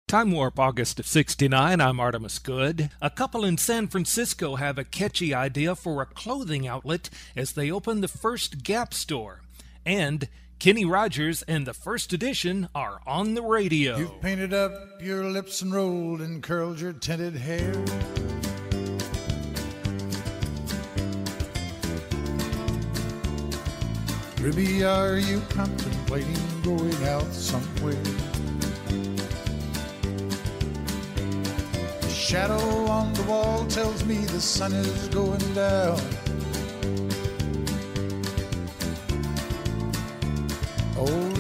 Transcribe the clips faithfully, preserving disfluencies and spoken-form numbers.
Time Warp August of sixty-nine, I'm Artemis Good. A couple in San Francisco have a catchy idea for a clothing outlet as they open the first Gap store. And Kenny Rogers and the First Edition are on the radio. You've painted up your lips and rolled and curled your tinted hair. Ruby, are you contemplating going out somewhere? The shadow on the wall tells me the sun is going down. Oh,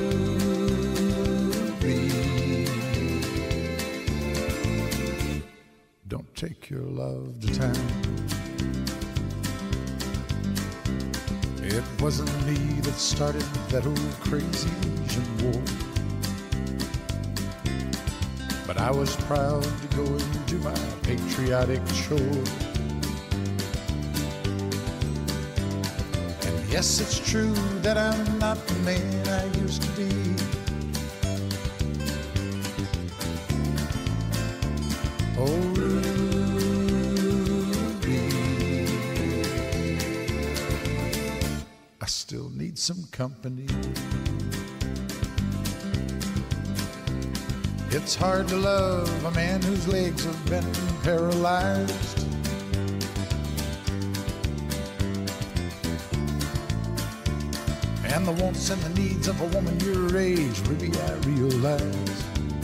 Ruby, don't take your love to town. It wasn't me that started that old crazy Asian war, but I was proud to go into my patriotic chore. And yes, it's true that I'm not the man I used to be. Oh, Ruby, I still need some company. It's hard to love a man whose legs have been paralyzed. And the wants and the needs of a woman your age, Ruby, I realize.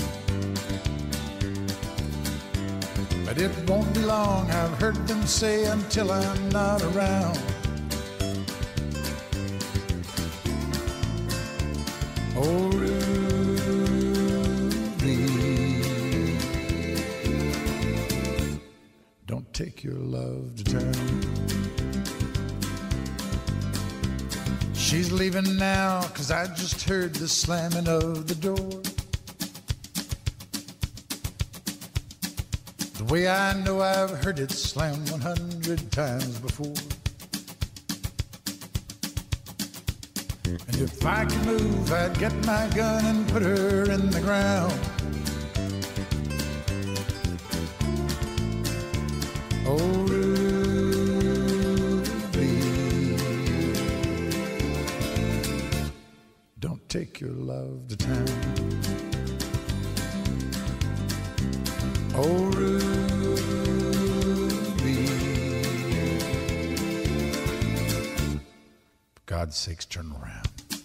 But it won't be long, I've heard them say, until I'm not around. Oh, Ruby, don't take your love to town. She's leaving now, 'cause I just heard the slamming of the door. The way I know I've heard it slam one hundred times before. And if I could move, I'd get my gun and put her in the ground. Oh, Ruby, don't take your love to town. Oh, Ruby, for God's sakes, turn around.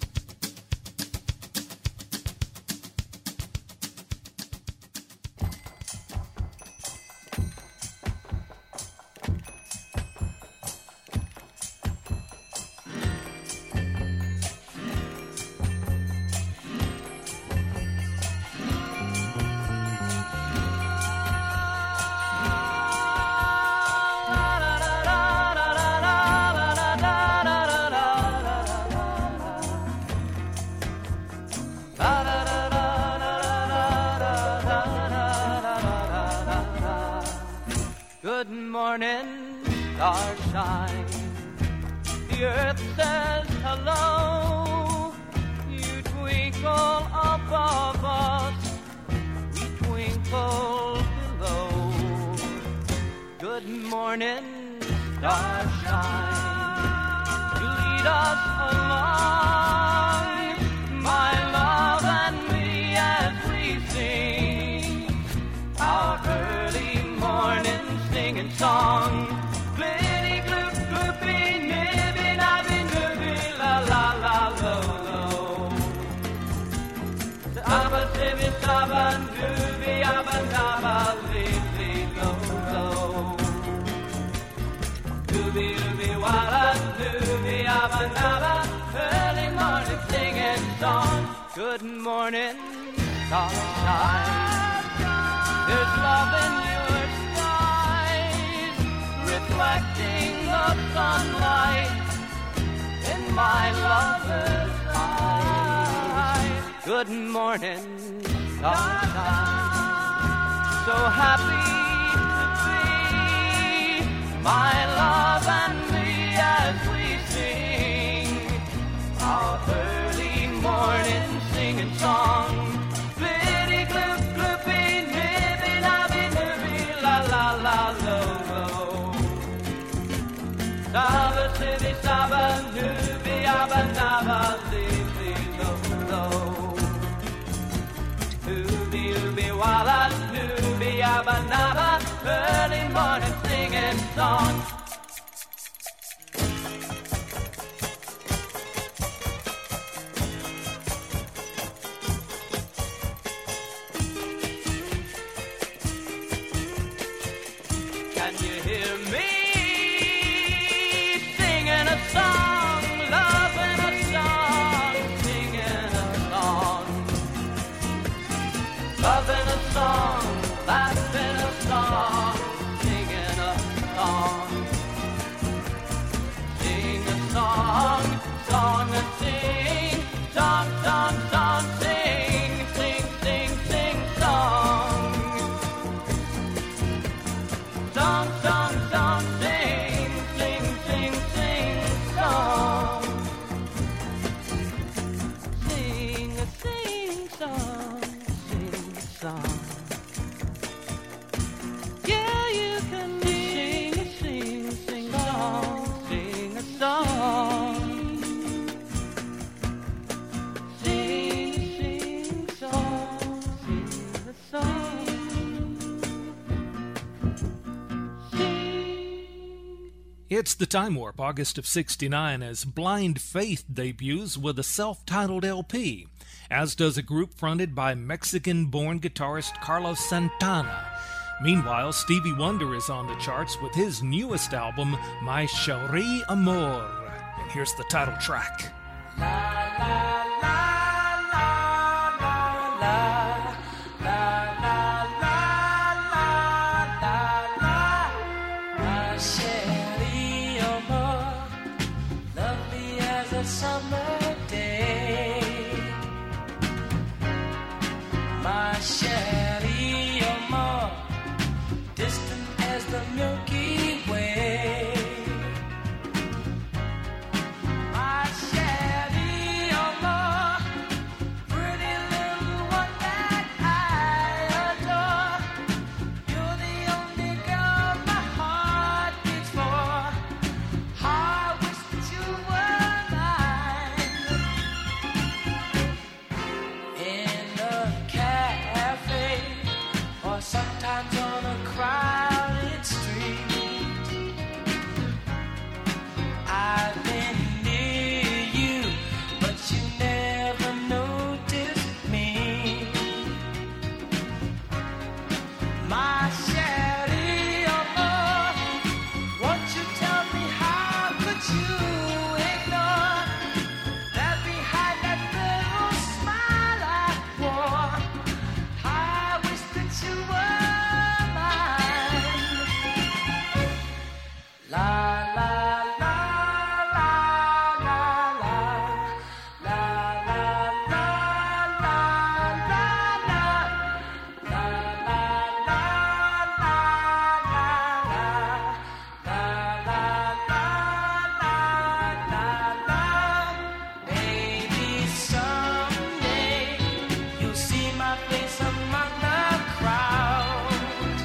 Good morning, starshine. The earth says hello. You twinkle above us, we twinkle below. Good morning, starshine. You lead us along, my love and me, as we sing our early morning singing song. Glitty, gloop, gloopy, nibby, nabby, nooby, la, la, la, lo, lo. Abba, sibby, sabba, nooby, abba, nabba, lee, lee, lo, lo. Dooby, dooby, walla, dooby, abba, nabba, early morning singing song. Good morning, starshine. There's love in your skies, reflecting the sunlight in my lover's eyes. Good morning, sunshine. So happy to be, my love and me, as we sing our early morning singing song. Glitty, gloop, gloopy, Ooby ooby walla dooby abba nabba, early morning singing songs. Can you hear me singing a song, loving a song, singing a song, loving a song, laughing a song, singing a song, sing a song, song and sing, song, song, song, sing, sing, sing, sing, song, song, song, song, sing, sing, sing, sing, song, sing a sing song, sing a song. Yeah, you can sing a sing, sing song, sing a song, sing a sing song, sing a song. It's the Time Warp, August of sixty-nine, as Blind Faith debuts with a self-titled L P, as does a group fronted by Mexican-born guitarist Carlos Santana. Meanwhile, Stevie Wonder is on the charts with his newest album, My Cherie Amour. And here's the title track. My chérie amour, lovely as a summer day. My chérie amour, distant as the Milky Way. My chérie amour, pretty little one that I adore. You're the only girl my heart beats for. I wish that you were mine. In a cafe, or sometimes on a crowded street, I've been near you, but you never noticed me. My chérie amour, won't you tell me how could you ignore that behind that little smile I wore? I wish that you were mine. La la la la la la la la la la la la la Maybe someday you'll see my face among the crowd.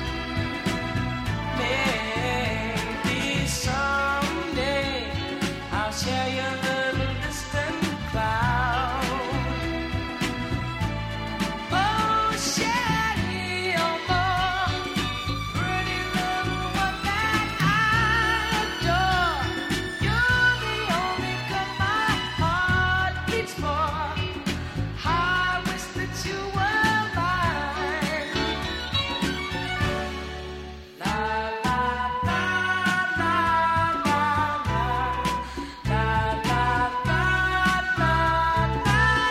Maybe someday I'll share your little distant cloud. Oh, chérie amour, pretty little one that I adore. You're the only girl my heart beats for. I wish that you were mine. La la la la la la la la la la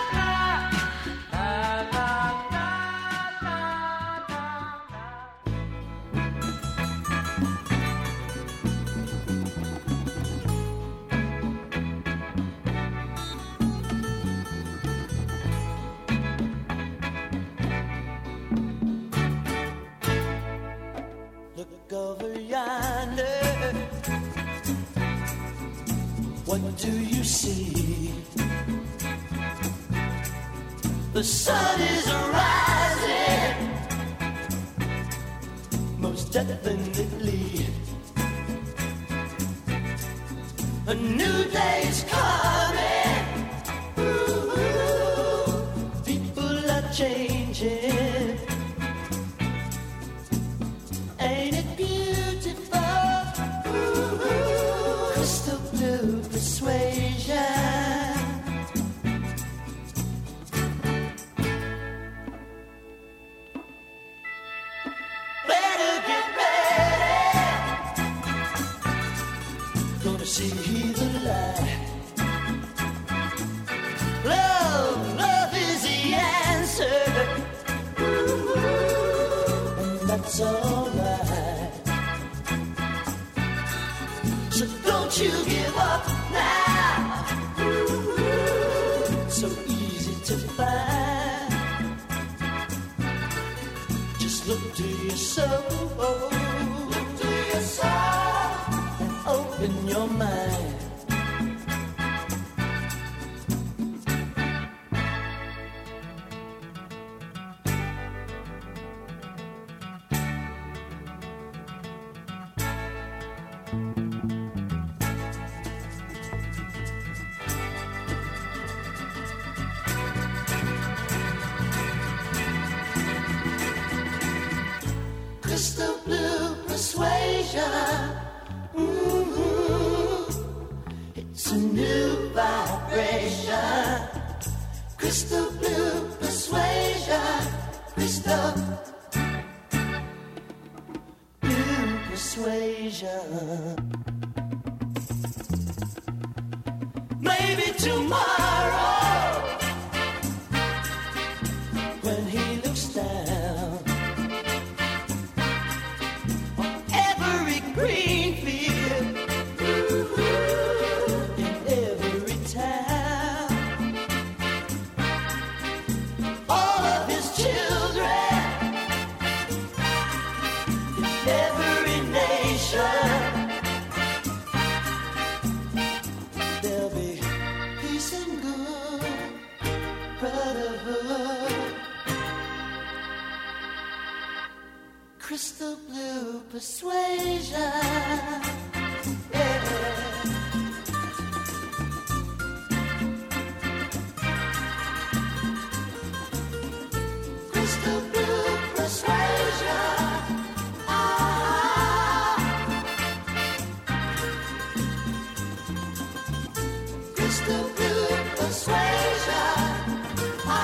Look over yonder. What do you see? The sun is rising, most definitely. A new day's coming. Ooh, people are changing. see the light. Love, love is the answer. Ooh, and that's alright. So don't you give up now. Ooh, so easy to find. Just look to your soul. Look to your soul and open your mind. Crystal blue persuasion. Mm-hmm. It's a new vibration. Crystal blue persuasion. Crystal blue persuasion. Maybe tomorrow, when he looks down green field, ooh, in every town, all of his children, in every nation, there'll be peace and good brotherhood. Crystal blue persuasion. Yeah. Crystal blue persuasion. Ah. Crystal blue persuasion. Ah.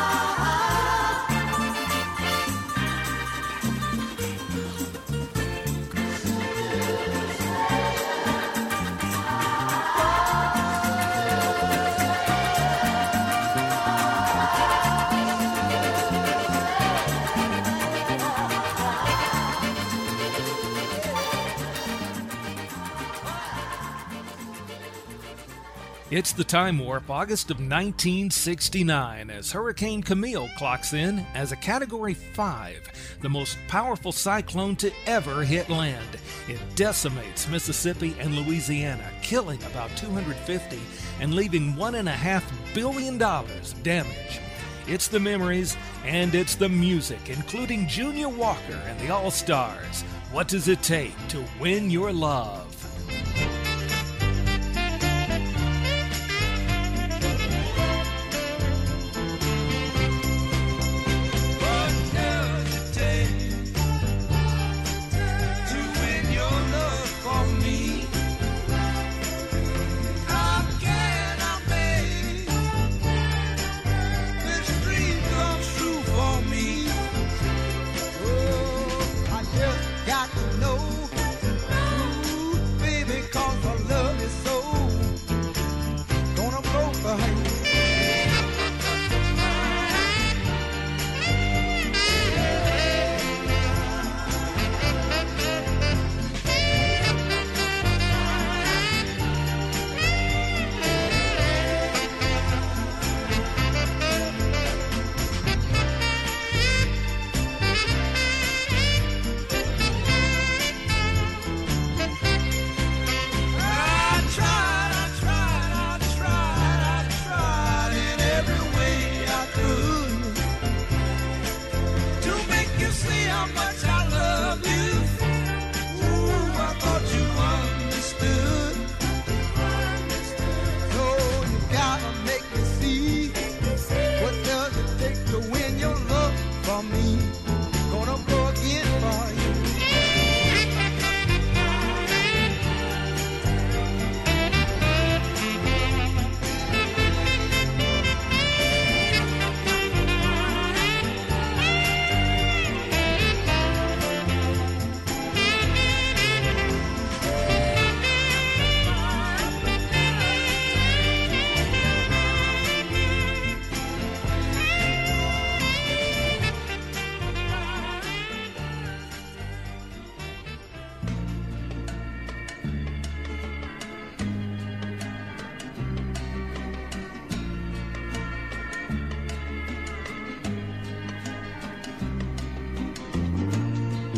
It's the Time Warp, August of nineteen sixty-nine, as Hurricane Camille clocks in as a Category five, the most powerful cyclone to ever hit land. It decimates Mississippi and Louisiana, killing about two hundred fifty and leaving one point five billion dollars of damage. It's the memories and it's the music, including Junior Walker and the All-Stars. What does it take to win your love? Got to know, ooh, baby, 'cause I love you so. Gonna go for her.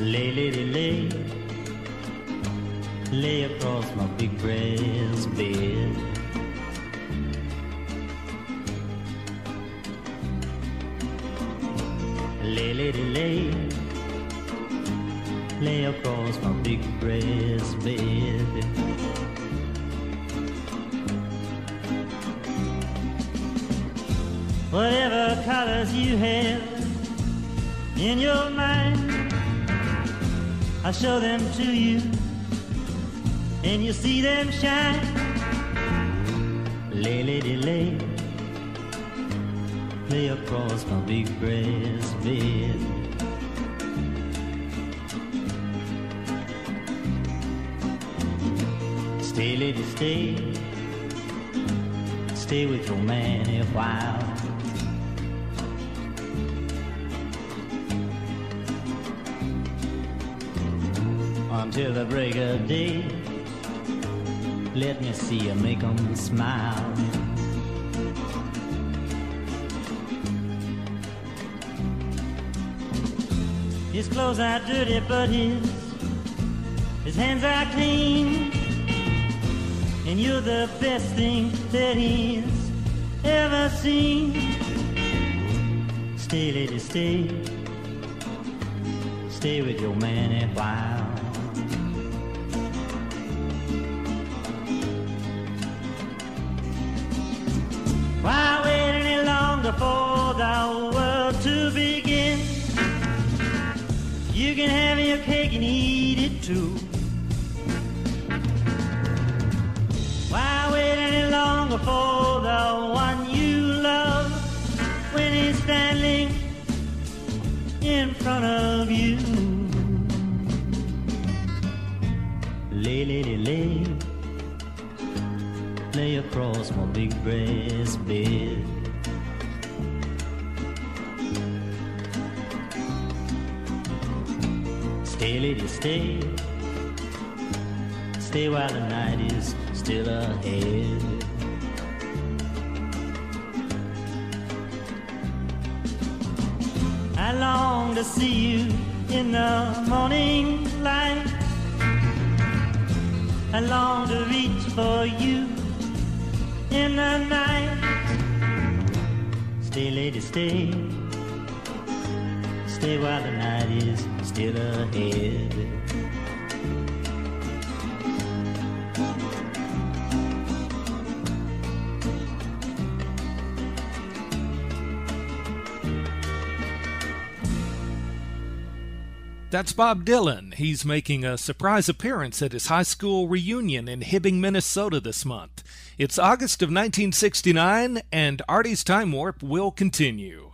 Lay, lady, lay, lay across my big brass bed. Lay, lady, lay, lay across my big brass bed. Whatever colors you have in your mind, I'll show them to you, and you see them shine. Lay, lady, lay, lay across my big brass bed. Stay, lady, stay, stay with your man a while. Until the break of day, let me see you make 'em smile. His clothes are dirty, but his his hands are clean, and you're the best thing that he's ever seen. Stay, lady, stay, stay with your man a while. Why wait any longer for the world to begin? You can have your cake and eat it too. Why wait any longer for the one you love when he's standing in front of you? Lay, lady, lay, lay across my big brass bed. Stay, lady, stay, stay while the night is still ahead. I long to see you in the morning light. I long to reach for you in the night. Stay, lady, stay, stay while the night is still ahead. That's Bob Dylan. He's making a surprise appearance at his high school reunion in Hibbing, Minnesota this month. It's August of nineteen sixty-nine, and Artie's Time Warp will continue.